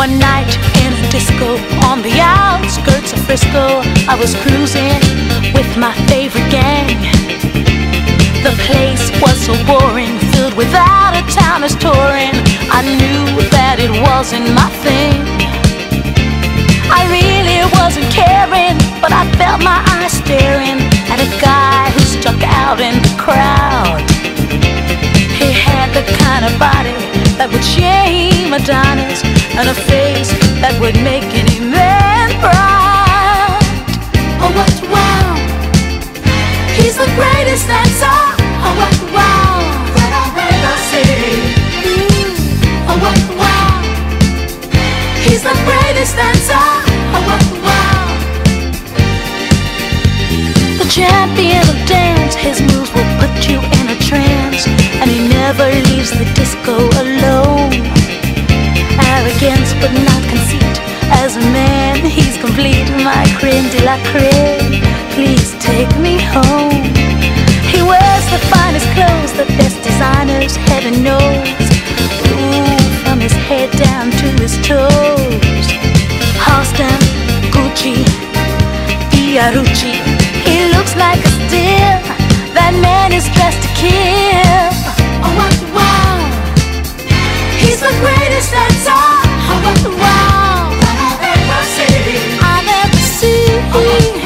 One night in a disco on the outskirts of Frisco, I was cruising with my favorite gang. The place was so boring, filled with out-of-towners touring. I knew that it wasn't my thing. I really wasn't caring, but I felt my eyes staring at a guy who stuck out in the crowd. He had the kind of body that would shame Adonis, and a face that would make any man proud. Oh, what wow! He's the greatest dancer. Oh, what wow! That I've ever seen. Oh, what wow! He's the greatest dancer. Oh, what wow! The champion of dance, his moves will put you in a trance, and he never leaves the disco alone. Arrogance but not conceit, as a man he's complete. My creme de la creme, please take me home. He wears the finest clothes, the best designers heaven knows. Ooh, from his head down to his toes. Halston, Gucci, Fiorucci, he looks like a steal. That man is dressed to kill. Oh, what wow! He's the greatest dancer. Oh, what wow! I've ever seen.